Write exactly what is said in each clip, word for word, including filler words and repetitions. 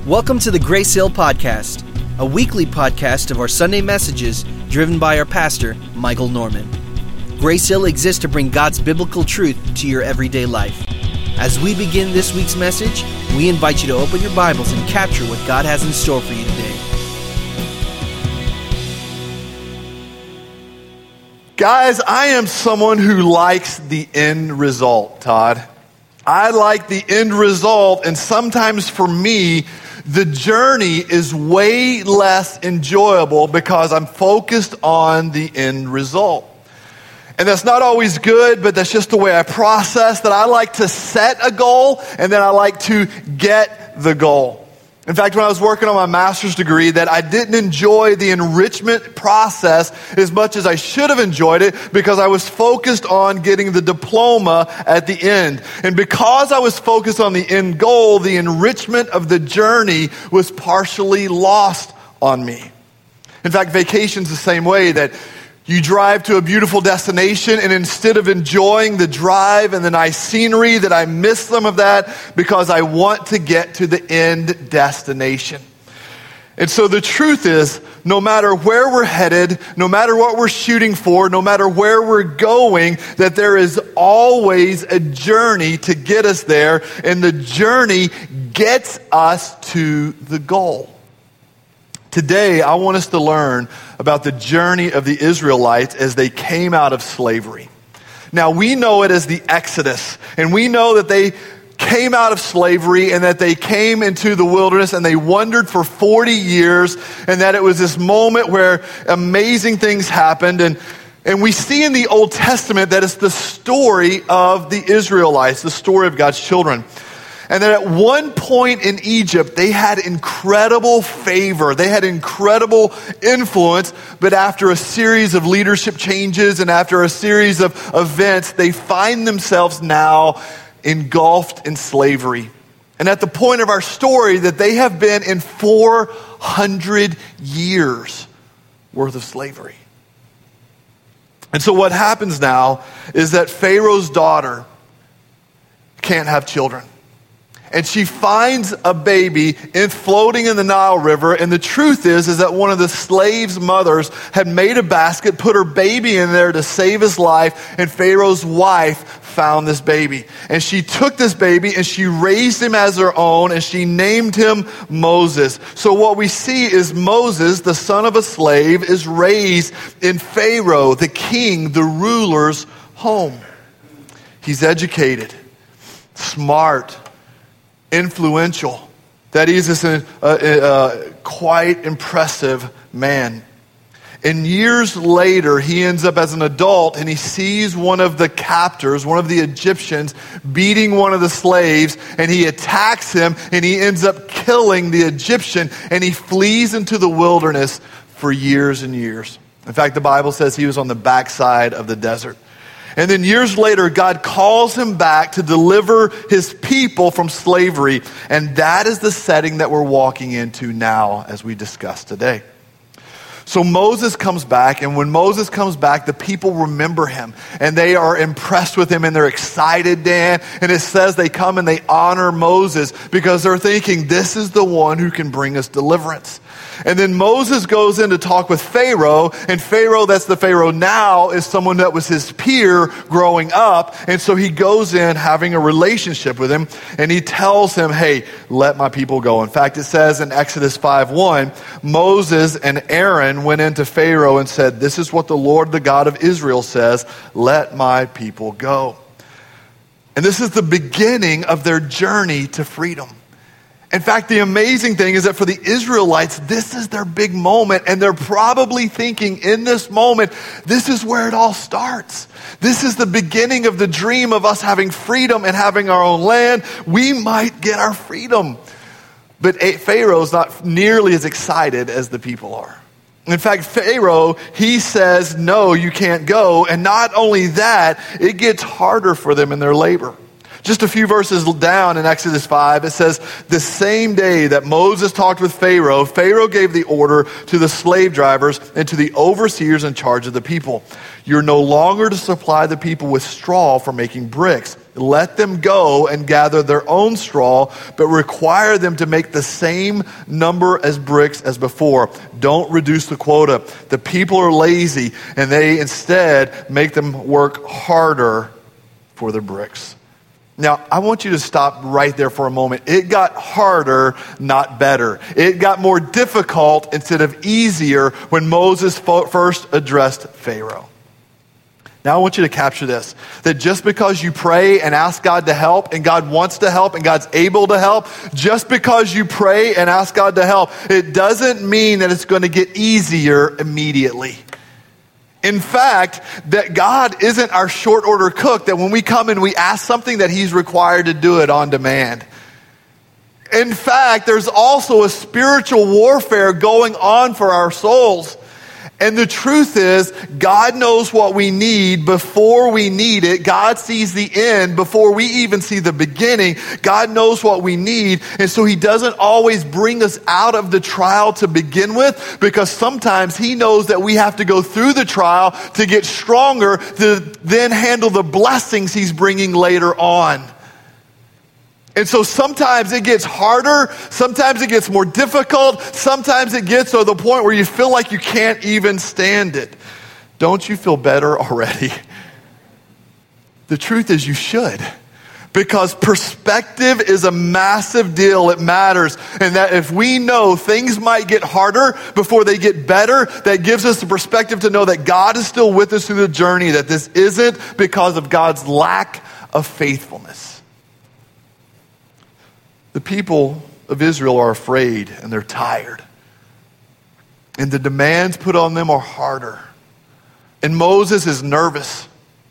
Welcome to the Grace Hill Podcast, a weekly podcast of our Sunday messages driven by our pastor, Michael Norman. Grace Hill exists to bring God's biblical truth to your everyday life. As we begin this week's message, we invite you to open your Bibles and capture what God has in store for you today. Guys, I am someone who likes the end result, Todd. I like the end result, and sometimes for me, the journey is way less enjoyable because I'm focused on the end result. And that's not always good, but that's just the way I process that. I like to set a goal, and then I like to get the goal. In fact, when I was working on my master's degree, that I didn't enjoy the enrichment process as much as I should have enjoyed it because I was focused on getting the diploma at the end. And because I was focused on the end goal, the enrichment of the journey was partially lost on me. In fact, vacation's the same way, that you drive to a beautiful destination, and instead of enjoying the drive and the nice scenery, that I miss some of that because I want to get to the end destination. And so the truth is, no matter where we're headed, no matter what we're shooting for, no matter where we're going, that there is always a journey to get us there, and the journey gets us to the goal. Today, I want us to learn about the journey of the Israelites as they came out of slavery. Now, we know it as the Exodus, and we know that they came out of slavery and that they came into the wilderness and they wandered for forty years, and that it was this moment where amazing things happened. And, and we see in the Old Testament that it's the story of the Israelites, the story of God's children. And that at one point in Egypt, they had incredible favor. They had incredible influence. But after a series of leadership changes and after a series of events, they find themselves now engulfed in slavery. And at the point of our story, that they have been in four hundred years worth of slavery. And so what happens now is that Pharaoh's daughter can't have children. And she finds a baby in, floating in the Nile River. And the truth is, is that one of the slaves' mothers had made a basket, put her baby in there to save his life. And Pharaoh's wife found this baby. And she took this baby and she raised him as her own, and she named him Moses. So what we see is Moses, the son of a slave, is raised in Pharaoh, the king, the ruler's home. He's educated, smart, influential. That he's this uh, uh, quite impressive man. And years later, he ends up as an adult, and he sees one of the captors, one of the Egyptians, beating one of the slaves, and he attacks him, and he ends up killing the Egyptian, and he flees into the wilderness for years and years. In fact, the Bible says he was on the backside of the desert. And then years later, God calls him back to deliver his people from slavery. And that is the setting that we're walking into now as we discuss today. So Moses comes back, and when Moses comes back, the people remember him, and they are impressed with him, and they're excited, Dan. And it says they come and they honor Moses because they're thinking, this is the one who can bring us deliverance. And then Moses goes in to talk with Pharaoh, and Pharaoh, that's the Pharaoh now, is someone that was his peer growing up. And so he goes in having a relationship with him, and he tells him, hey, let my people go. In fact, it says in Exodus five one, Moses and Aaron went into Pharaoh and said, this is what the Lord, the God of Israel says, let my people go. And this is the beginning of their journey to freedom. In fact, the amazing thing is that for the Israelites, this is their big moment, and they're probably thinking in this moment, this is where it all starts. This is the beginning of the dream of us having freedom and having our own land. We might get our freedom. But Pharaoh's not nearly as excited as the people are. In fact, Pharaoh, he says, no, you can't go. And not only that, it gets harder for them in their labor. Just a few verses down in Exodus five, it says, the same day that Moses talked with Pharaoh, Pharaoh gave the order to the slave drivers and to the overseers in charge of the people. You're no longer to supply the people with straw for making bricks. Let them go and gather their own straw, but require them to make the same number as bricks as before. Don't reduce the quota. The people are lazy, and they instead make them work harder for their bricks. Now, I want you to stop right there for a moment. It got harder, not better. It got more difficult instead of easier when Moses first addressed Pharaoh. Now I want you to capture this, that just because you pray and ask God to help, and God wants to help, and God's able to help, just because you pray and ask God to help, it doesn't mean that it's going to get easier immediately. In fact, that God isn't our short order cook, that when we come and we ask something that he's required to do it on demand. In fact, there's also a spiritual warfare going on for our souls. And the truth is, God knows what we need before we need it. God sees the end before we even see the beginning. God knows what we need. And so he doesn't always bring us out of the trial to begin with, because sometimes he knows that we have to go through the trial to get stronger, to then handle the blessings he's bringing later on. And so sometimes it gets harder, sometimes it gets more difficult, sometimes it gets to the point where you feel like you can't even stand it. Don't you feel better already? The truth is you should. Because perspective is a massive deal. It matters. And that if we know things might get harder before they get better, that gives us the perspective to know that God is still with us through the journey, that this isn't because of God's lack of faithfulness. The people of Israel are afraid and they're tired. And the demands put on them are harder. And Moses is nervous.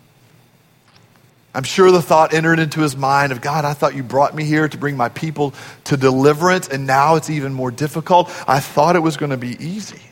I'm sure the thought entered into his mind of, God, I thought you brought me here to bring my people to deliverance, and now it's even more difficult. I thought it was going to be easy.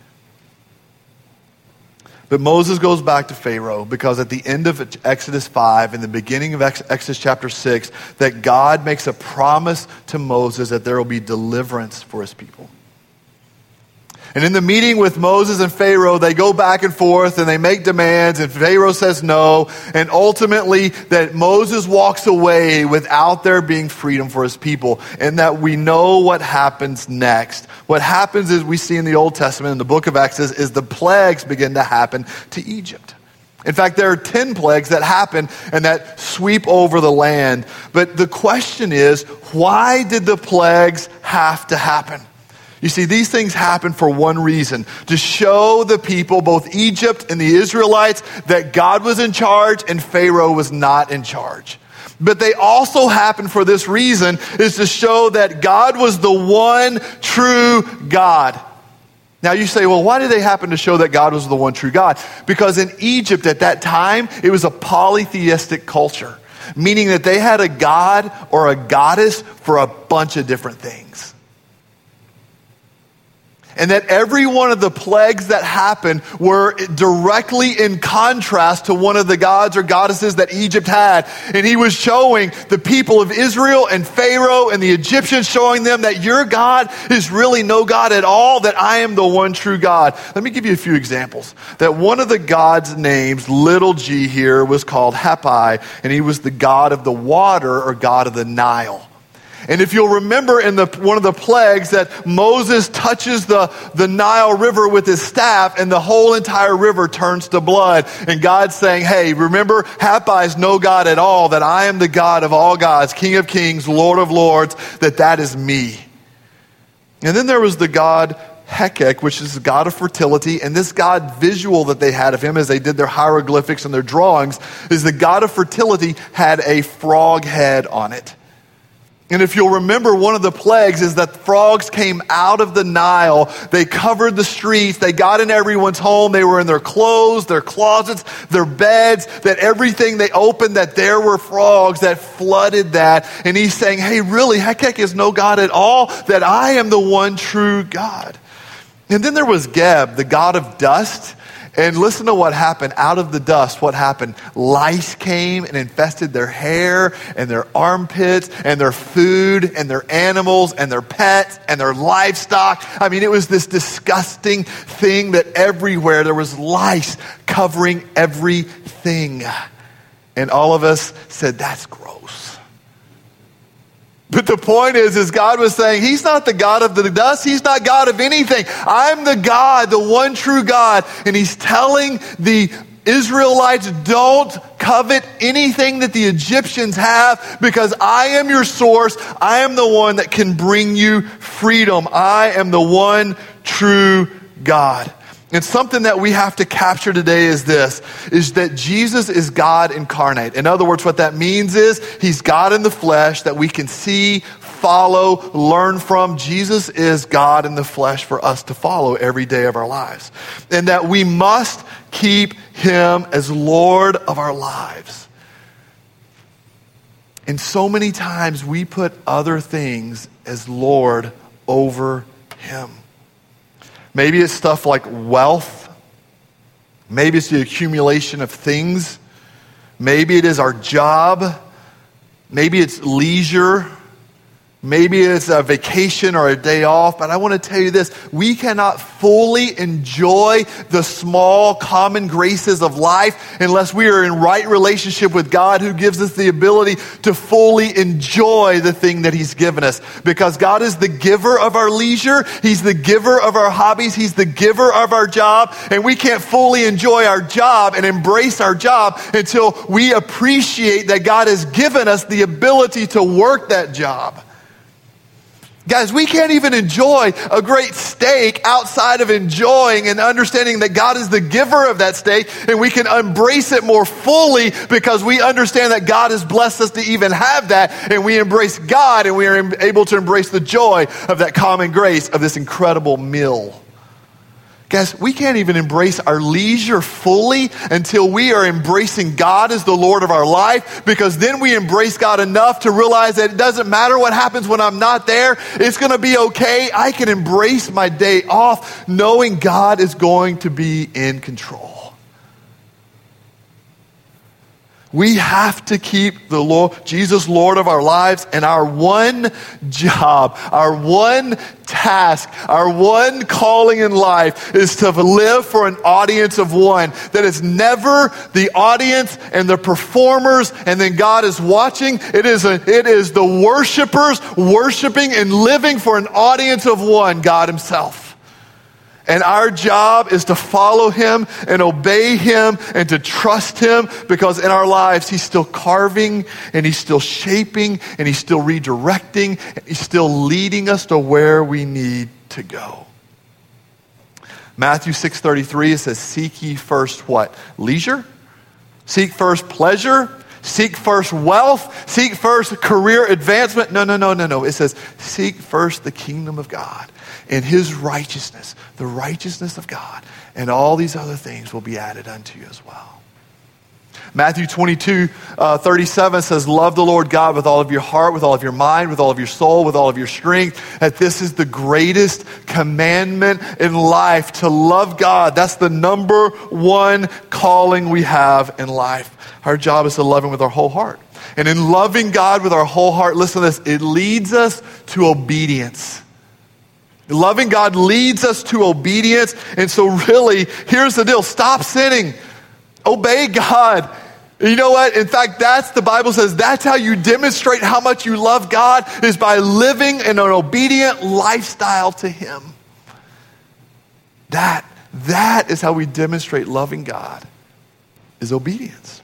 But Moses goes back to Pharaoh because at the end of Exodus five and the beginning of Exodus chapter six, that God makes a promise to Moses that there will be deliverance for his people. And in the meeting with Moses and Pharaoh, they go back and forth and they make demands, and Pharaoh says no. And ultimately that Moses walks away without there being freedom for his people. And that we know what happens next. What happens is, we see in the Old Testament, in the book of Exodus, is the plagues begin to happen to Egypt. In fact, there are ten plagues that happen and that sweep over the land. But the question is, why did the plagues have to happen? You see, these things happen for one reason: to show the people, both Egypt and the Israelites, that God was in charge and Pharaoh was not in charge. But they also happen for this reason, is to show that God was the one true God. Now you say, well, why did they happen to show that God was the one true God? Because in Egypt at that time, it was a polytheistic culture, meaning that they had a god or a goddess for a bunch of different things. And that every one of the plagues that happened were directly in contrast to one of the gods or goddesses that Egypt had. And he was showing the people of Israel and Pharaoh and the Egyptians, showing them that your God is really no God at all, that I am the one true God. Let me give you a few examples. That one of the gods' names, little g here, was called Hapi, and he was the god of the water, or god of the Nile. And if you'll remember in the one of the plagues that Moses touches the, the Nile River with his staff, and the whole entire river turns to blood. And God's saying, hey, remember, Hapi is no God at all, that I am the God of all gods, King of kings, Lord of lords, that that is me. And then there was the god Hekek, which is the god of fertility. And this god visual that they had of him as they did their hieroglyphics and their drawings is the god of fertility had a frog head on it. And if you'll remember, one of the plagues is that frogs came out of the Nile. They covered the streets. They got in everyone's home. They were in their clothes, their closets, their beds, that everything they opened, that there were frogs that flooded that. And he's saying, hey, really, Hekek is no God at all, that I am the one true God. And then there was Geb, the god of dust. And listen to what happened. Out of the dust, what happened? Lice came and infested their hair and their armpits and their food and their animals and their pets and their livestock. I mean, it was this disgusting thing that everywhere there was lice covering everything. And all of us said, that's gross. But the point is, is God was saying, he's not the God of the dust. He's not God of anything. I'm the God, the one true God. And he's telling the Israelites, don't covet anything that the Egyptians have, because I am your source. I am the one that can bring you freedom. I am the one true God. And something that we have to capture today is this, is that Jesus is God incarnate. In other words, what that means is he's God in the flesh that we can see, follow, learn from. Jesus is God in the flesh for us to follow every day of our lives. And that we must keep him as Lord of our lives. And so many times we put other things as Lord over him. Maybe it's stuff like wealth. Maybe it's the accumulation of things. Maybe it is our job. Maybe it's leisure. Maybe it's a vacation or a day off. But I want to tell you this. We cannot fully enjoy the small common graces of life unless we are in right relationship with God, who gives us the ability to fully enjoy the thing that he's given us. Because God is the giver of our leisure. He's the giver of our hobbies. He's the giver of our job. And we can't fully enjoy our job and embrace our job until we appreciate that God has given us the ability to work that job. Guys, we can't even enjoy a great steak outside of enjoying and understanding that God is the giver of that steak, and we can embrace it more fully because we understand that God has blessed us to even have that, and we embrace God, and we are able to embrace the joy of that common grace of this incredible meal. Guys, we can't even embrace our leisure fully until we are embracing God as the Lord of our life, because then we embrace God enough to realize that it doesn't matter what happens when I'm not there. It's going to be okay. I can embrace my day off knowing God is going to be in control. We have to keep the Lord, Jesus Lord of our lives, and our one job, our one task, our one calling in life is to live for an audience of one. That is never the audience and the performers and then God is watching. It is, a, it is the worshipers worshiping and living for an audience of one, God himself. And our job is to follow him and obey him and to trust him, because in our lives, he's still carving and he's still shaping and he's still redirecting. And he's still leading us to where we need to go. Matthew six thirty-three, it says, seek ye first what? Leisure? Seek first pleasure? Seek first wealth? Seek first career advancement? No, no, no, no, no. It says, seek first the kingdom of God and his righteousness, the righteousness of God, and all these other things will be added unto you as well. Matthew twenty-two, uh, thirty-seven says, love the Lord God with all of your heart, with all of your mind, with all of your soul, with all of your strength. That this is the greatest commandment in life, to love God. That's the number one calling we have in life. Our job is to love him with our whole heart. And in loving God with our whole heart, listen to this, it leads us to obedience. Loving God leads us to obedience. And so really, here's the deal. Stop sinning. Obey God. You know what? In fact, that's, the Bible says, that's how you demonstrate how much you love God, is by living in an obedient lifestyle to him. That, that is how we demonstrate loving God, is obedience.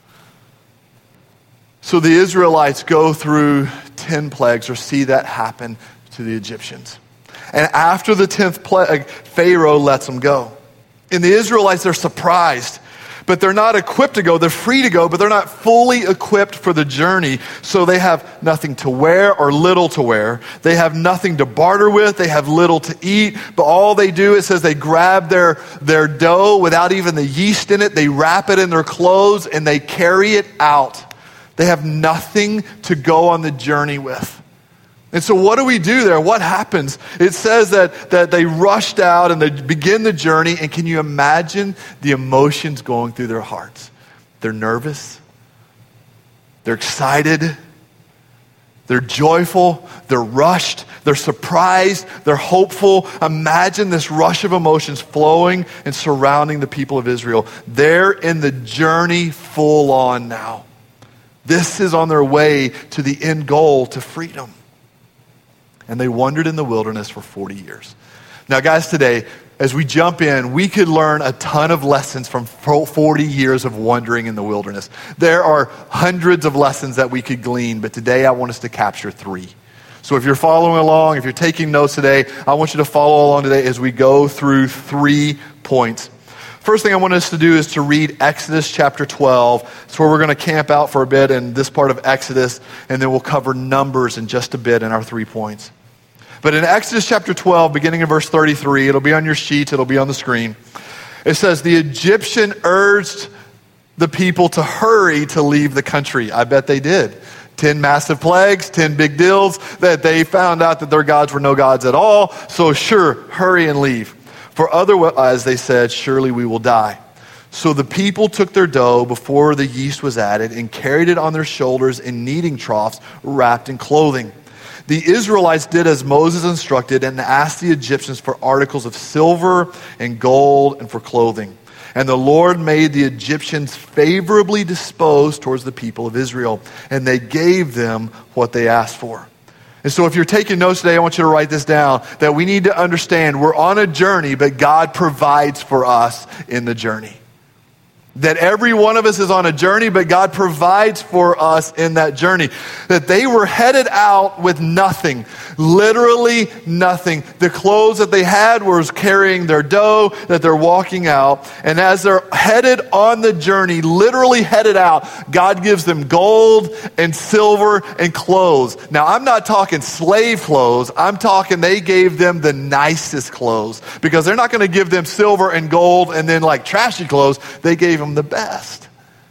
So the Israelites go through ten plagues, or see that happen to the Egyptians. And after the tenth plague, Pharaoh lets them go. And the Israelites, they're surprised. But they're not equipped to go. They're free to go, but they're not fully equipped for the journey. So they have nothing to wear, or little to wear. They have nothing to barter with. They have little to eat. But all they do, it says they grab their, their dough without even the yeast in it. They wrap it in their clothes and they carry it out. They have nothing to go on the journey with. And so what do we do there? What happens? It says that, that they rushed out and they begin the journey. And can you imagine the emotions going through their hearts? They're nervous. They're excited. They're joyful. They're rushed. They're surprised. They're hopeful. Imagine this rush of emotions flowing and surrounding the people of Israel. They're in the journey full on now. This is on their way to the end goal, to freedom. And they wandered in the wilderness for forty years. Now, guys, today, as we jump in, we could learn a ton of lessons from forty years of wandering in the wilderness. There are hundreds of lessons that we could glean, but today I want us to capture three. So if you're following along, if you're taking notes today, I want you to follow along today as we go through three points. First thing I want us to do is to read Exodus chapter twelve. It's where we're going to camp out for a bit in this part of Exodus, and then we'll cover Numbers in just a bit in our three points. But in Exodus chapter twelve, beginning in verse thirty-three, it'll be on your sheets, it'll be on the screen. It says, the Egyptian urged the people to hurry to leave the country. I bet they did. Ten massive plagues, ten big deals, that they found out that their gods were no gods at all. So sure, hurry and leave. For otherwise, they said, surely we will die. So the people took their dough before the yeast was added and carried it on their shoulders in kneading troughs wrapped in clothing. The Israelites did as Moses instructed and asked the Egyptians for articles of silver and gold and for clothing. And the Lord made the Egyptians favorably disposed towards the people of Israel, and they gave them what they asked for. And so if you're taking notes today, I want you to write this down, that we need to understand we're on a journey, but God provides for us in the journey. That every one of us is on a journey, but God provides for us in that journey. That they were headed out with nothing, literally nothing. The clothes that they had was carrying their dough that they're walking out. And as they're headed on the journey, literally headed out, God gives them gold and silver and clothes. Now, I'm not talking slave clothes. I'm talking they gave them the nicest clothes, because they're not going to give them silver and gold and then like trashy clothes. They gave them the best.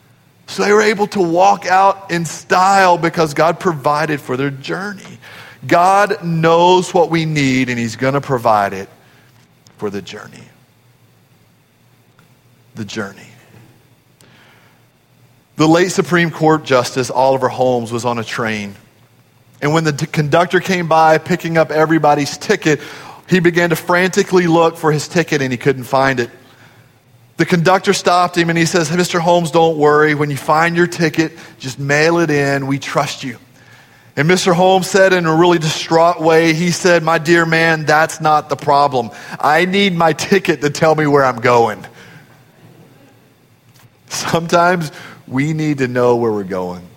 So they were able to walk out in style because God provided for their journey. God knows what we need, and he's going to provide it for the journey. The journey. The late Supreme Court Justice Oliver Holmes was on a train. And when the t- conductor came by picking up everybody's ticket, he began to frantically look for his ticket, and he couldn't find it. The conductor stopped him and he says, Mister Holmes, don't worry. When you find your ticket, just mail it in. We trust you. And Mister Holmes said in a really distraught way, he said, my dear man, that's not the problem. I need my ticket to tell me where I'm going. Sometimes we need to know where we're going.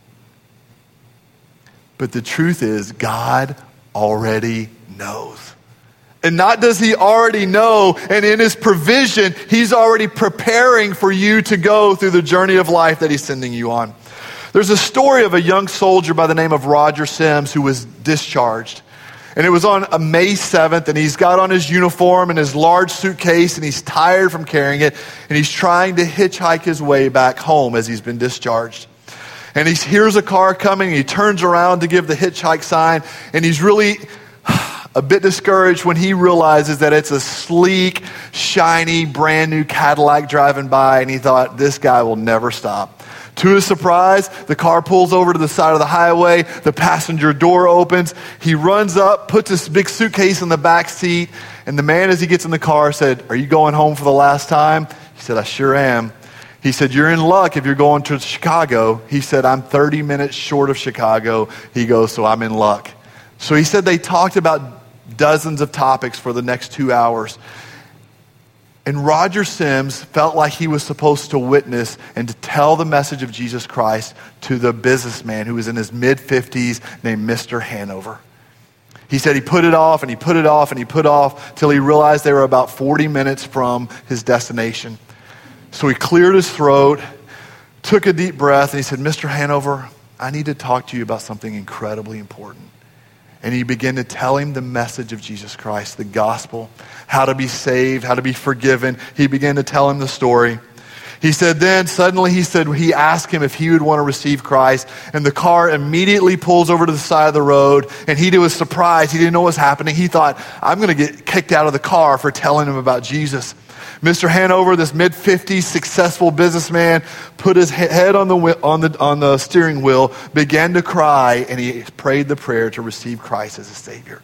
But the truth is, God already knows. And not does he already know, and in his provision, he's already preparing for you to go through the journey of life that he's sending you on. There's a story of a young soldier by the name of Roger Sims who was discharged. And it was on a May seventh, and he's got on his uniform and his large suitcase, and he's tired from carrying it, and he's trying to hitchhike his way back home as he's been discharged. And he hears a car coming, and he turns around to give the hitchhike sign, and he's really a bit discouraged when he realizes that it's a sleek, shiny, brand new Cadillac driving by, and he thought, this guy will never stop. To his surprise, the car pulls over to the side of the highway, the passenger door opens, he runs up, puts his big suitcase in the back seat, and the man, as he gets in the car, said, are you going home for the last time? He said, I sure am. He said, you're in luck if you're going to Chicago. He said, I'm thirty minutes short of Chicago. He goes, so I'm in luck. So he said they talked about dozens of topics for the next two hours. And Roger Sims felt like he was supposed to witness and to tell the message of Jesus Christ to the businessman who was in his mid-fifties named Mister Hanover. He said he put it off and he put it off and he put off till he realized they were about forty minutes from his destination. So he cleared his throat, took a deep breath, and he said, Mister Hanover, I need to talk to you about something incredibly important. And he began to tell him the message of Jesus Christ, the gospel, how to be saved, how to be forgiven. He began to tell him the story. He said then, suddenly he said, he asked him if he would want to receive Christ. And the car immediately pulls over to the side of the road. And he was surprised. He didn't know what was happening. He thought, I'm going to get kicked out of the car for telling him about Jesus. Mister Hanover, this mid-fifties successful businessman, put his head on the, on, the, on the steering wheel, began to cry, and he prayed the prayer to receive Christ as his Savior.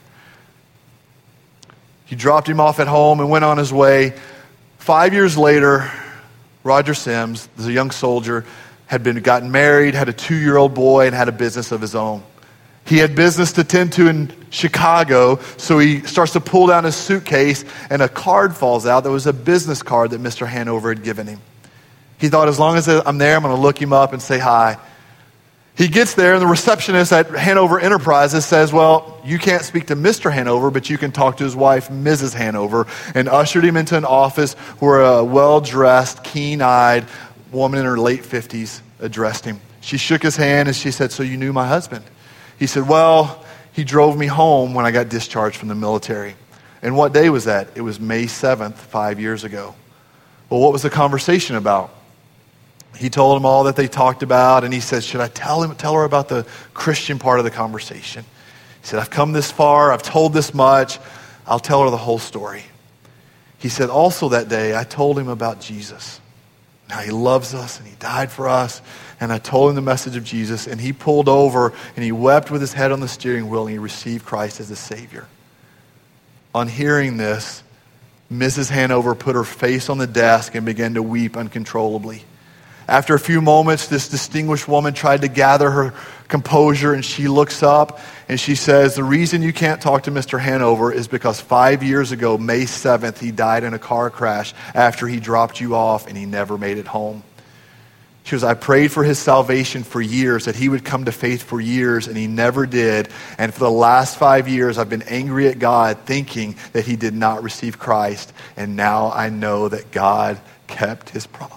He dropped him off at home and went on his way. Five years later, Roger Sims, as a young soldier, had been gotten married, had a two-year-old boy, and had a business of his own. He had business to tend to in Chicago, so he starts to pull down his suitcase, and a card falls out that was a business card that Mister Hanover had given him. He thought, as long as I'm there, I'm going to look him up and say hi. He gets there, and the receptionist at Hanover Enterprises says, well, you can't speak to Mister Hanover, but you can talk to his wife, Missus Hanover, and ushered him into an office where a well-dressed, keen-eyed woman in her late fifties addressed him. She shook his hand, and she said, so you knew my husband? He said, well, he drove me home when I got discharged from the military. And what day was that? It was May seventh, five years ago. Well, what was the conversation about? He told him all that they talked about, and he said, should I tell him, tell her about the Christian part of the conversation? He said, I've come this far, I've told this much, I'll tell her the whole story. He said, also that day, I told him about Jesus. Now he loves us, and he died for us, and I told him the message of Jesus, and he pulled over, and he wept with his head on the steering wheel, and he received Christ as a Savior. On hearing this, Missus Hanover put her face on the desk and began to weep uncontrollably. After a few moments, this distinguished woman tried to gather her composure, and she looks up and she says, the reason you can't talk to Mister Hanover is because five years ago, May seventh, he died in a car crash after he dropped you off and he never made it home. She goes, I prayed for his salvation for years, that he would come to faith for years, and he never did. And for the last five years, I've been angry at God, thinking that he did not receive Christ. And now I know that God kept his promise.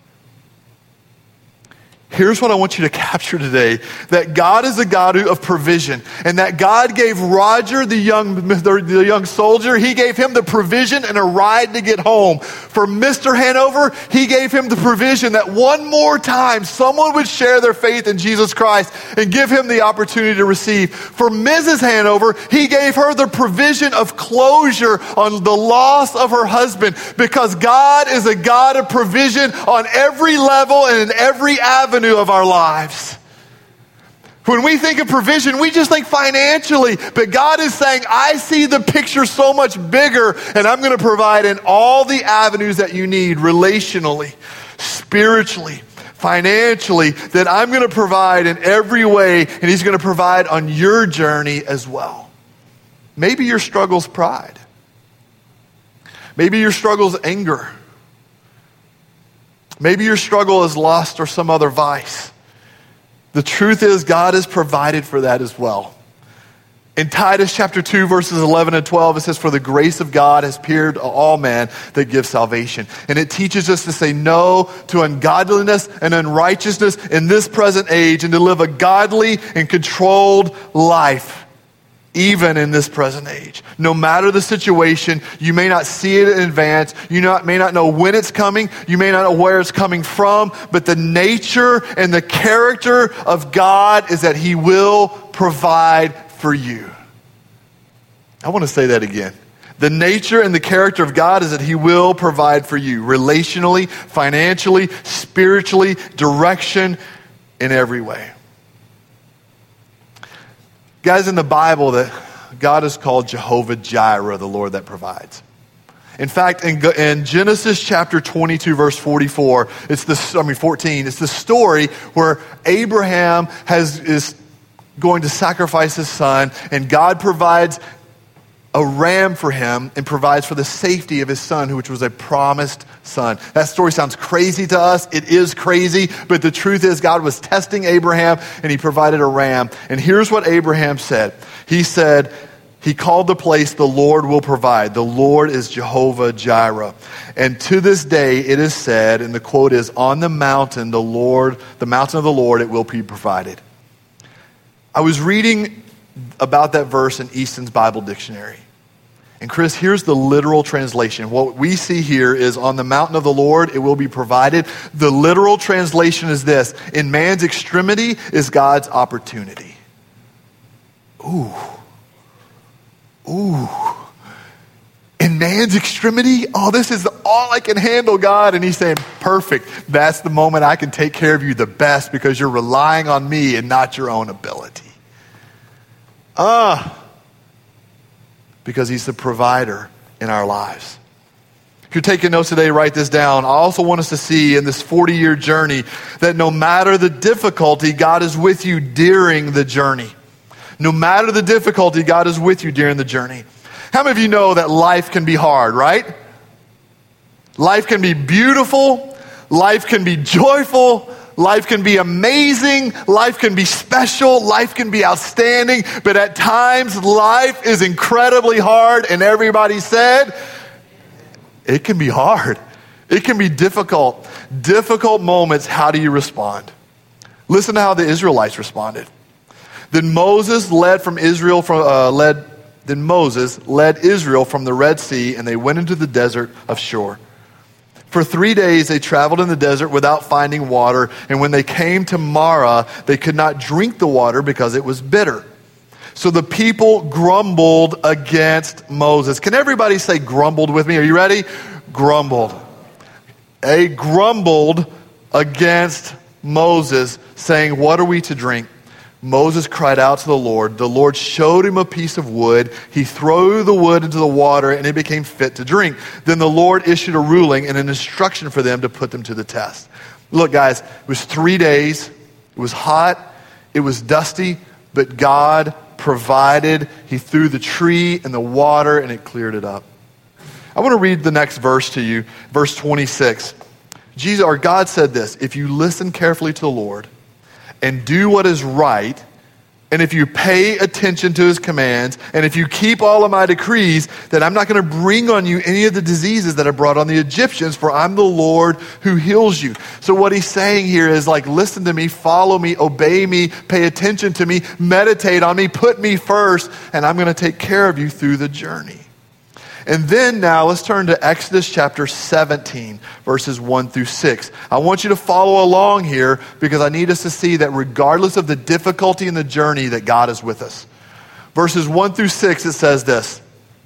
Here's what I want you to capture today, that God is a God of provision, and that God gave Roger, the young, the young soldier, he gave him the provision and a ride to get home. For Mister Hanover, he gave him the provision that one more time someone would share their faith in Jesus Christ and give him the opportunity to receive. For Missus Hanover, he gave her the provision of closure on the loss of her husband, because God is a God of provision on every level and in every avenue of our lives. When we think of provision, we just think financially, but God is saying, I see the picture so much bigger, and I'm going to provide in all the avenues that you need, relationally, spiritually, financially, that I'm going to provide in every way, and he's going to provide on your journey as well. Maybe your struggle's pride. Maybe your struggle's anger. Maybe your struggle is lust or some other vice. The truth is, God has provided for that as well. In Titus chapter two, verses eleven and twelve, it says, for the grace of God has appeared to all men that gives salvation. And it teaches us to say no to ungodliness and unrighteousness in this present age, and to live a godly and controlled life, even in this present age. No matter the situation, you may not see it in advance. You not, may not know when it's coming. You may not know where it's coming from. But the nature and the character of God is that he will provide for you. I want to say that again. The nature and the character of God is that he will provide for you, relationally, financially, spiritually, direction, in every way. Guys, in the Bible, that God is called Jehovah Jireh, the Lord that provides. In fact, in, in Genesis chapter twenty-two, verse forty-four, it's the I mean fourteen, it's the story where Abraham has is going to sacrifice his son, and God provides a ram for him and provides for the safety of his son, which was a promised son. That story sounds crazy to us. It is crazy, but the truth is God was testing Abraham, and he provided a ram. And here's what Abraham said. He said, he called the place, the Lord will provide. The Lord is Jehovah Jireh. And to this day it is said, and the quote is, on the mountain, the Lord, the mountain of the Lord, it will be provided. I was reading about that verse in Easton's Bible Dictionary. And Chris, here's the literal translation. What we see here is, on the mountain of the Lord, it will be provided. The literal translation is this: in man's extremity is God's opportunity. Ooh. Ooh. In man's extremity. Oh, this is all I can handle, God. And he's saying, perfect. That's the moment I can take care of you the best because you're relying on me and not your own ability. Ah, because he's the provider in our lives. If you're taking notes today, write this down. I also want us to see in this forty-year journey that no matter the difficulty, God is with you during the journey. No matter the difficulty, God is with you during the journey. How many of you know that life can be hard, right? Life can be beautiful. Life can be joyful. Life can be amazing. Life can be special. Life can be outstanding. But at times, life is incredibly hard. And everybody said, it can be hard. It can be difficult. Difficult moments, how do you respond? Listen to how the Israelites responded. Then Moses led from Israel from uh, led then Moses led Israel from the Red Sea, and they went into the desert of Shur. For three days they traveled in the desert without finding water, and when they came to Marah, they could not drink the water because it was bitter. So the people grumbled against Moses. Can everybody say grumbled with me? Are you ready? Grumbled. They grumbled against Moses, saying, what are we to drink? Moses cried out to the Lord. The Lord showed him a piece of wood. He threw the wood into the water, and it became fit to drink. Then the Lord issued a ruling and an instruction for them to put them to the test. Look, guys, it was three days. It was hot. It was dusty, but God provided. He threw the tree in the water, and it cleared it up. I want to read the next verse to you, verse twenty-six. Jesus, or God said this, if you listen carefully to the Lord and do what is right, and if you pay attention to his commands, and if you keep all of my decrees, then I'm not going to bring on you any of the diseases that I brought on the Egyptians, for I'm the Lord who heals you. So what he's saying here is like, listen to me, follow me, obey me, pay attention to me, meditate on me, put me first, and I'm going to take care of you through the journey. And then now let's turn to Exodus chapter seventeen, verses one through six. I want you to follow along here because I need us to see that regardless of the difficulty in the journey, that God is with us. Verses one through six, it says this.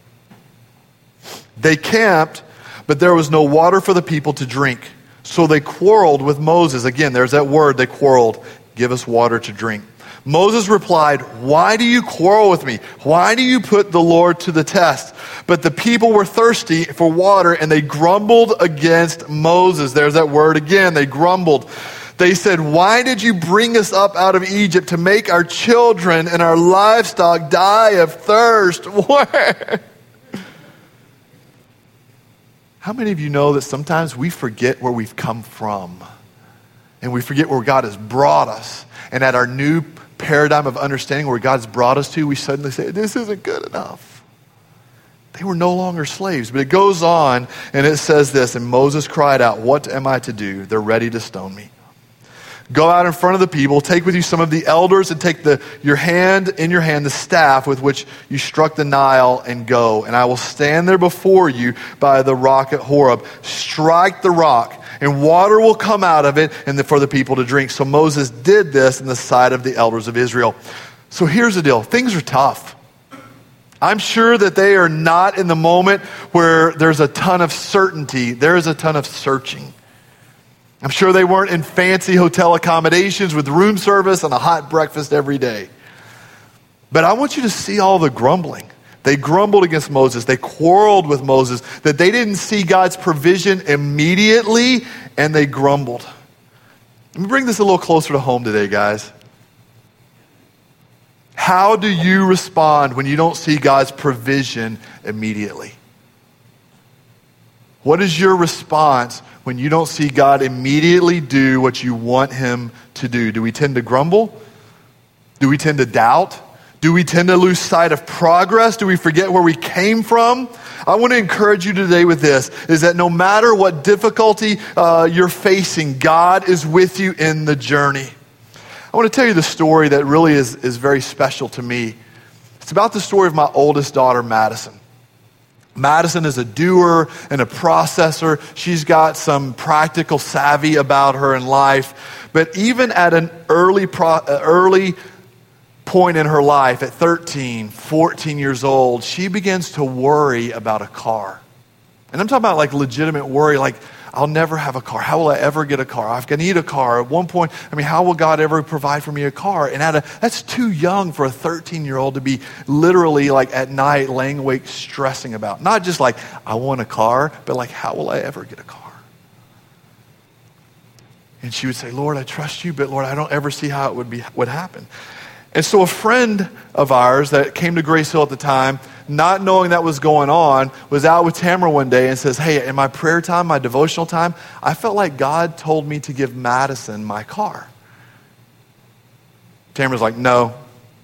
They camped, but there was no water for the people to drink. So they quarreled with Moses. Again, there's that word, they quarreled. Give us water to drink. Moses replied, why do you quarrel with me? Why do you put the Lord to the test? But the people were thirsty for water, and they grumbled against Moses. There's that word again, they grumbled. They said, why did you bring us up out of Egypt to make our children and our livestock die of thirst? Where? How many of you know that sometimes we forget where we've come from? And we forget where God has brought us. And at our new paradigm of understanding where God's brought us to, we suddenly say, this isn't good enough. They were no longer slaves. But it goes on and it says this, and Moses cried out, what am I to do? They're ready to stone me. Go out in front of the people, take with you some of the elders, and take the your hand in your hand the staff with which you struck the Nile, and go. And I will stand there before you by the rock at Horeb. Strike the rock, and water will come out of it, and the, for the people to drink. So Moses did this in the sight of the elders of Israel. So here's the deal. Things are tough. I'm sure that they are not in the moment where there's a ton of certainty. There is a ton of searching. I'm sure they weren't in fancy hotel accommodations with room service and a hot breakfast every day. But I want you to see all the grumbling. They grumbled against Moses. They quarreled with Moses, that they didn't see God's provision immediately, and they grumbled. Let me bring this a little closer to home today, guys. How do you respond when you don't see God's provision immediately? What is your response when you don't see God immediately do what you want him to do? Do we tend to grumble? Do we tend to doubt? Do we tend to lose sight of progress? Do we forget where we came from? I want to encourage you today with this, is that no matter what difficulty uh, you're facing, God is with you in the journey. I want to tell you the story that really is, is very special to me. It's about the story of my oldest daughter, Madison. Madison is a doer and a processor. She's got some practical savvy about her in life. But even at an early pro, early point in her life, at thirteen, fourteen years old, she begins to worry about a car. And I'm talking about like legitimate worry, like, I'll never have a car. How will I ever get a car? I need a car. At one point, I mean, how will God ever provide for me a car? And at a, that's too young for a thirteen-year-old to be literally like at night laying awake stressing about. Not just like, I want a car, but like, how will I ever get a car? And she would say, Lord, I trust you, but Lord, I don't ever see how it would be would happen. And so a friend of ours that came to Grace Hill at the time, not knowing that was going on, was out with Tamara one day and says, hey, in my prayer time, my devotional time, I felt like God told me to give Madison my car. Tamara's like, no.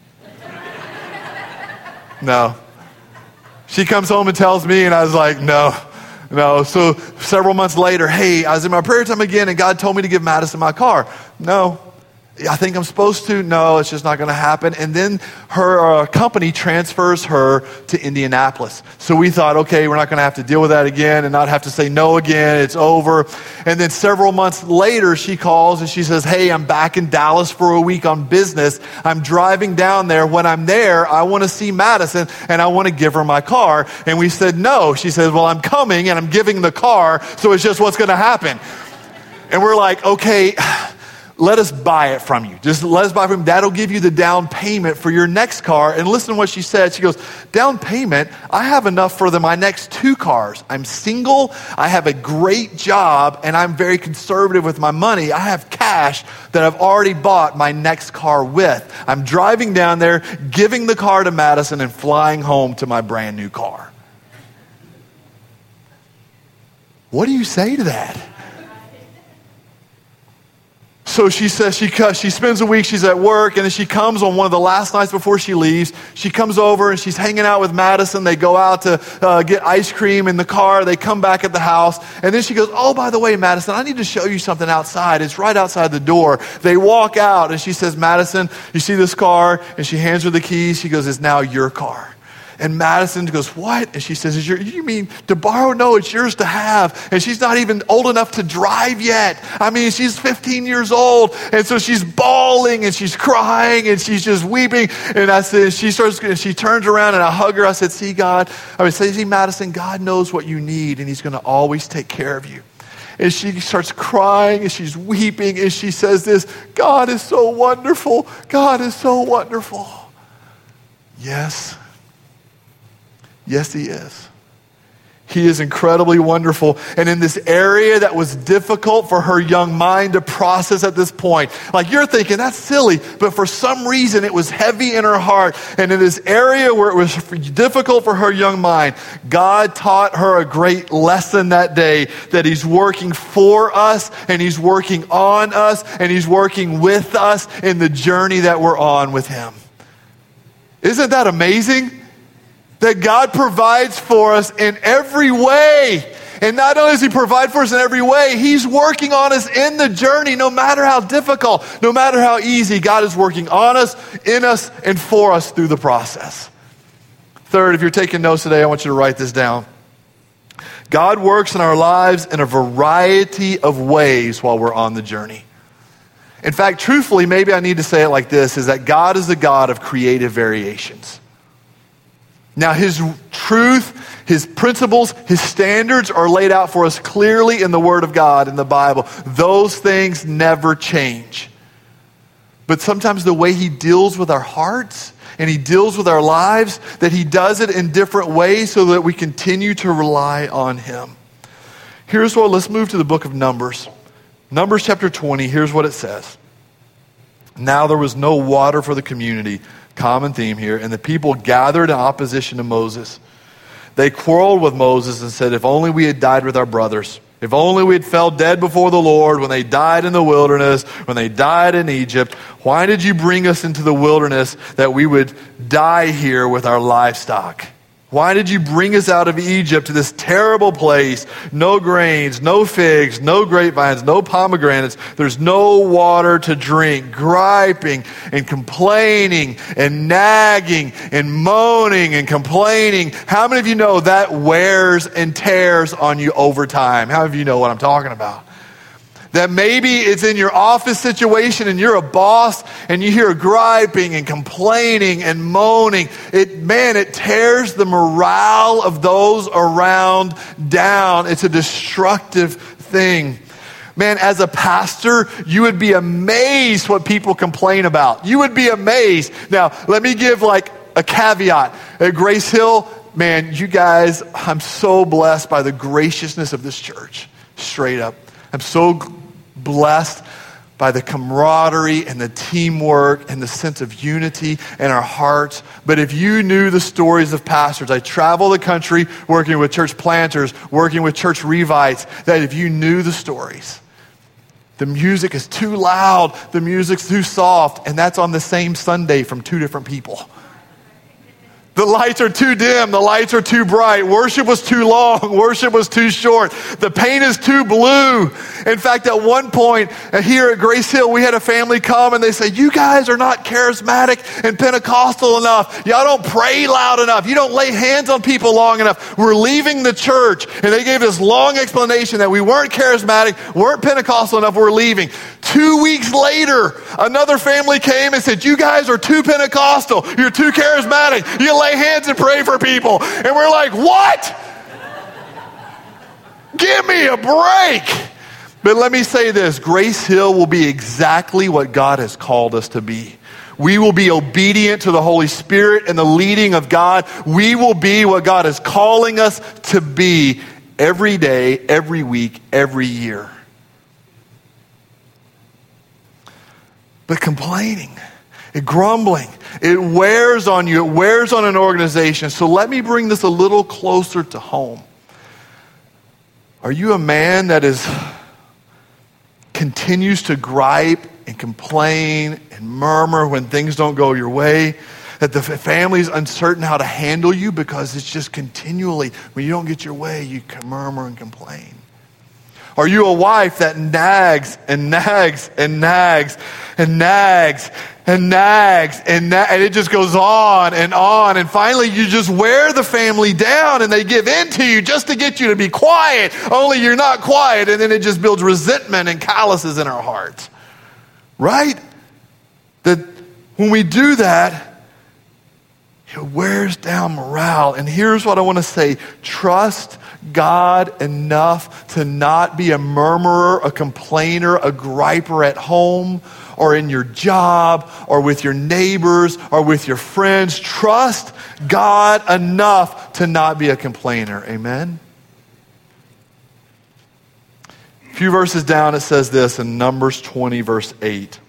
No. She comes home and tells me, and I was like, no. No. So several months later, hey, I was in my prayer time again, and God told me to give Madison my car. No. I think I'm supposed to. No, it's just not going to happen. And then her uh, company transfers her to Indianapolis. So we thought, okay, we're not going to have to deal with that again and not have to say no again. It's over. And then several months later, she calls and she says, hey, I'm back in Dallas for a week on business. I'm driving down there. When I'm there, I want to see Madison and I want to give her my car. And we said, no. She says, well, I'm coming and I'm giving the car. So it's just what's going to happen. And we're like, okay, let us buy it from you. Just let us buy it from you. That'll give you the down payment for your next car. And listen to what she said. She goes, down payment, I have enough for the, my next two cars. I'm single, I have a great job, and I'm very conservative with my money. I have cash that I've already bought my next car with. I'm driving down there, giving the car to Madison, and flying home to my brand new car. What do you say to that? So she says she she spends a week, she's at work, and then she comes on one of the last nights before she leaves. She comes over and she's hanging out with Madison. They go out to uh, get ice cream in the car. They come back at the house. And then she goes, oh, by the way, Madison, I need to show you something outside. It's right outside the door. They walk out and she says, Madison, you see this car? And she hands her the keys. She goes, it's now your car. And Madison goes, what? And she says, is your, you mean to borrow? No, it's yours to have. And she's not even old enough to drive yet. I mean, she's fifteen years old. And so she's bawling and she's crying and she's just weeping. And I said, she starts, she turns around and I hug her. I said, see, God, I would say, see, Madison, God knows what you need and he's going to always take care of you. And she starts crying and she's weeping and she says this, God is so wonderful. God is so wonderful. Yes. Yes, he is. He is incredibly wonderful. And in this area that was difficult for her young mind to process at this point, like you're thinking, that's silly, but for some reason it was heavy in her heart. And in this area where it was difficult for her young mind, God taught her a great lesson that day, that he's working for us and he's working on us and he's working with us in the journey that we're on with him. Isn't that amazing? That God provides for us in every way. And not only does he provide for us in every way, he's working on us in the journey, no matter how difficult, no matter how easy. God is working on us, in us, and for us through the process. Third, if you're taking notes today, I want you to write this down. God works in our lives in a variety of ways while we're on the journey. In fact, truthfully, maybe I need to say it like this, is that God is the God of creative variations. Now, his truth, his principles, his standards are laid out for us clearly in the Word of God, in the Bible. Those things never change. But sometimes the way he deals with our hearts and he deals with our lives, that he does it in different ways so that we continue to rely on him. Here's what, let's move to the book of Numbers. Numbers chapter twenty, here's what it says. Now there was no water for the community. Common theme here. And the people gathered in opposition to Moses. They quarreled with Moses and said, if only we had died with our brothers. If only we had fell dead before the Lord when they died in the wilderness, when they died in Egypt. Why did you bring us into the wilderness that we would die here with our livestock? Why did you bring us out of Egypt to this terrible place? No grains, no figs, no grapevines, no pomegranates. There's no water to drink. Griping and complaining and nagging and moaning and complaining. How many of you know that wears and tears on you over time? How many of you know what I'm talking about? That maybe it's in your office situation and you're a boss and you hear griping and complaining and moaning. It, man, it tears the morale of those around down. It's a destructive thing. Man, as a pastor, you would be amazed what people complain about. You would be amazed. Now, let me give like a caveat. At Grace Hill, man, you guys, I'm so blessed by the graciousness of this church. Straight up. I'm so blessed by the camaraderie and the teamwork and the sense of unity in our hearts. But if you knew the stories of pastors, I travel the country working with church planters, working with church revites, that if you knew the stories, the music is too loud, the music's too soft, and that's on the same Sunday from two different people. The lights are too dim. The lights are too bright. Worship was too long. Worship was too short. The paint is too blue. In fact, at one point here at Grace Hill, we had a family come and they said, you guys are not charismatic and Pentecostal enough. Y'all don't pray loud enough. You don't lay hands on people long enough. We're leaving the church. And they gave this long explanation that we weren't charismatic, weren't Pentecostal enough, we're leaving. Two weeks later, another family came and said, you guys are too Pentecostal. You're too charismatic. You lay hands and pray for people. And we're like, what? Give me a break. But let me say this, Grace Hill will be exactly what God has called us to be. We will be obedient to the Holy Spirit and the leading of God. We will be what God is calling us to be every day, every week, every year. But complaining, and grumbling, it wears on you, it wears on an organization. So let me bring this a little closer to home. Are you a man that is continues to gripe and complain and murmur when things don't go your way? That the family is uncertain how to handle you because it's just continually, when you don't get your way, you can murmur and complain. Are you a wife that nags and nags and nags and nags and nags and nags, and it just goes on and on, and finally you just wear the family down and they give in to you just to get you to be quiet, only you're not quiet, and then it just builds resentment and calluses in our hearts, right? That when we do that, it wears down morale. And here's what I want to say. Trust God enough to not be a murmurer, a complainer, a griper at home or in your job or with your neighbors or with your friends. Trust God enough to not be a complainer. Amen? A few verses down it says this in Numbers twenty verse eight.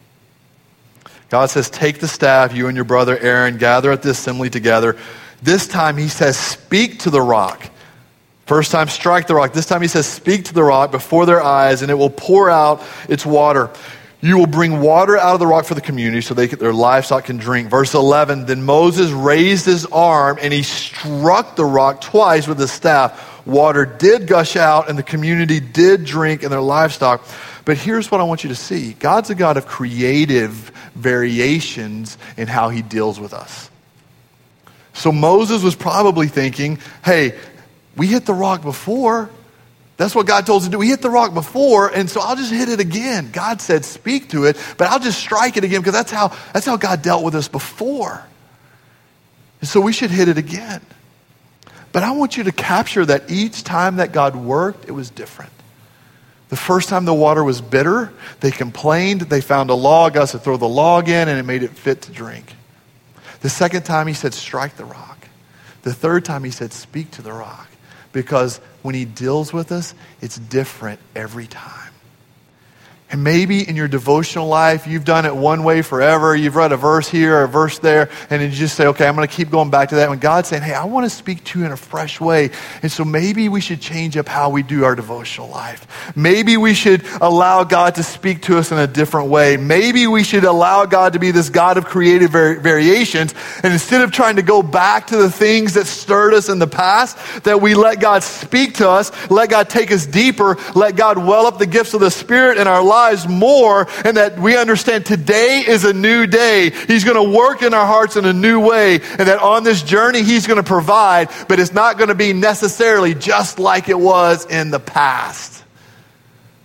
God says, take the staff, you and your brother Aaron, gather at the assembly together. This time he says, speak to the rock. First time, strike the rock. This time he says, speak to the rock before their eyes, and it will pour out its water. You will bring water out of the rock for the community so they can, their livestock can drink. Verse eleven, then Moses raised his arm and he struck the rock twice with his staff. Water did gush out and the community did drink and their livestock. But here's what I want you to see. God's a God of creative variations in how he deals with us. So Moses was probably thinking, hey, we hit the rock before. That's what God told us to do. We hit the rock before, and so I'll just hit it again. God said, speak to it, but I'll just strike it again because that's how, that's how God dealt with us before. And so we should hit it again. But I want you to capture that each time that God worked, it was different. The first time the water was bitter, they complained, they found a log, God said throw the log in, and it made it fit to drink. The second time he said strike the rock. The third time he said speak to the rock. Because when he deals with us, it's different every time. And maybe in your devotional life, you've done it one way forever. You've read a verse here or a verse there, and then you just say, okay, I'm going to keep going back to that. When God's saying, hey, I want to speak to you in a fresh way. And so maybe we should change up how we do our devotional life. Maybe we should allow God to speak to us in a different way. Maybe we should allow God to be this God of creative vari- variations. And instead of trying to go back to the things that stirred us in the past, that we let God speak to us, let God take us deeper, let God well up the gifts of the Spirit in our lives more, and that we understand today is a new day. He's going to work in our hearts in a new way, and that on this journey he's going to provide, but it's not going to be necessarily just like it was in the past.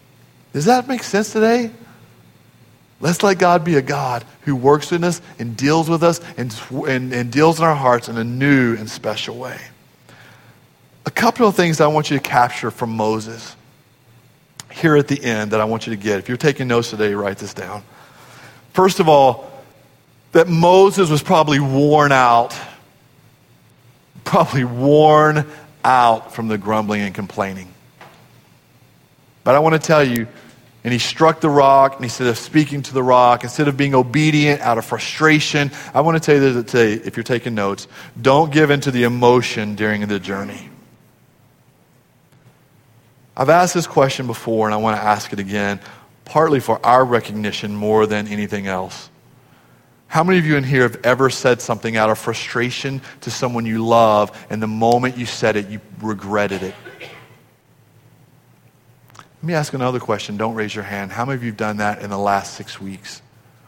Does that make sense today? Let's let God be a God who works in us and deals with us and, and, and deals in our hearts in a new and special way. A couple of things I want you to capture from Moses here at the end that I want you to get. If you're taking notes today, write this down. First of all, that Moses was probably worn out, probably worn out from the grumbling and complaining. But I want to tell you, and he struck the rock, and instead of speaking to the rock, instead of being obedient out of frustration, I want to tell you that today, if you're taking notes, don't give in to the emotion during the journey. I've asked this question before, and I want to ask it again, partly for our recognition more than anything else. How many of you in here have ever said something out of frustration to someone you love, and the moment you said it, you regretted it? Let me ask another question. Don't raise your hand. How many of you have done that in the last six weeks?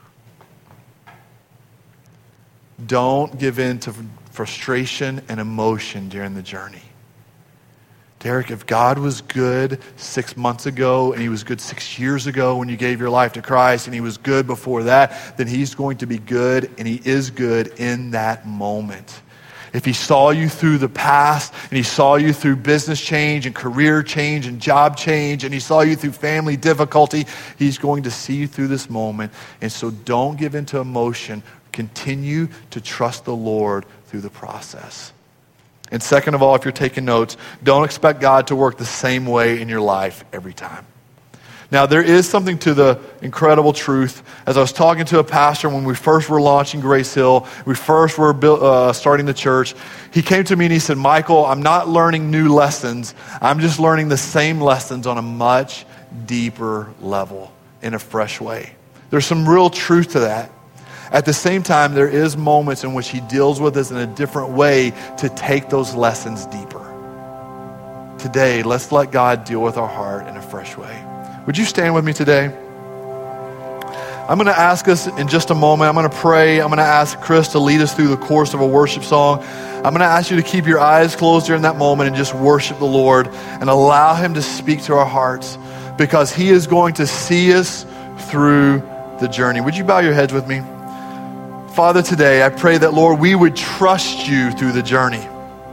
Don't give in to frustration and emotion during the journey. Derek, if God was good six months ago, and he was good six years ago when you gave your life to Christ, and he was good before that, then he's going to be good, and he is good in that moment. If he saw you through the past, and he saw you through business change and career change and job change, and he saw you through family difficulty, he's going to see you through this moment. And so don't give in to emotion. Continue to trust the Lord through the process. And second of all, if you're taking notes, don't expect God to work the same way in your life every time. Now, there is something to the incredible truth. As I was talking to a pastor when we first were launching Grace Hill, we first were build, uh, starting the church, he came to me and he said, Michael, I'm not learning new lessons. I'm just learning the same lessons on a much deeper level in a fresh way. There's some real truth to that. At the same time, there is moments in which he deals with us in a different way to take those lessons deeper. Today, let's let God deal with our heart in a fresh way. Would you stand with me today? I'm going to ask us in just a moment. I'm going to pray. I'm going to ask Chris to lead us through the course of a worship song. I'm going to ask you to keep your eyes closed during that moment and just worship the Lord and allow him to speak to our hearts, because he is going to see us through the journey. Would you bow your heads with me? Father, today I pray that, Lord, we would trust you through the journey.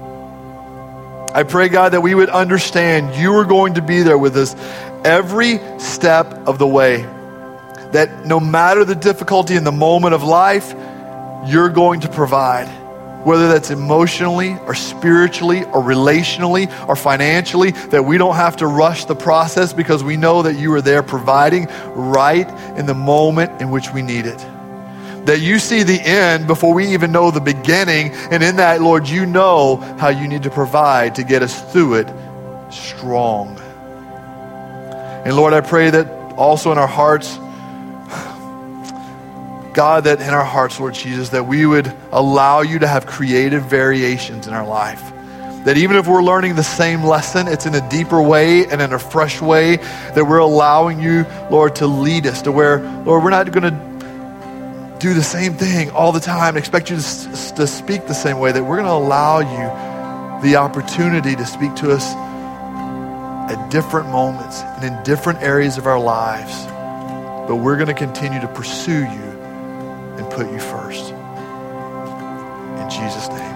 I pray, God, that we would understand you are going to be there with us every step of the way. That no matter the difficulty in the moment of life, you're going to provide. Whether that's emotionally or spiritually or relationally or financially, that we don't have to rush the process because we know that you are there providing right in the moment in which we need it. That you see the end before we even know the beginning. And in that, Lord, you know how you need to provide to get us through it strong. And Lord, I pray that also in our hearts, God, that in our hearts, Lord Jesus, that we would allow you to have creative variations in our life. That even if we're learning the same lesson, it's in a deeper way and in a fresh way, that we're allowing you, Lord, to lead us to where, Lord, we're not going to do the same thing all the time, expect you to, to speak the same way, that we're going to allow you the opportunity to speak to us at different moments and in different areas of our lives. But we're going to continue to pursue you and put you first. In Jesus' name.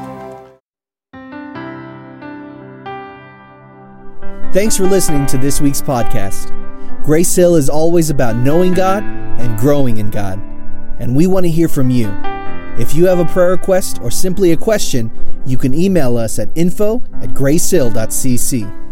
Thanks for listening to this week's podcast. Grace Hill is always about knowing God and growing in God. And we want to hear from you. If you have a prayer request or simply a question, you can email us at info at gracehill dot c c.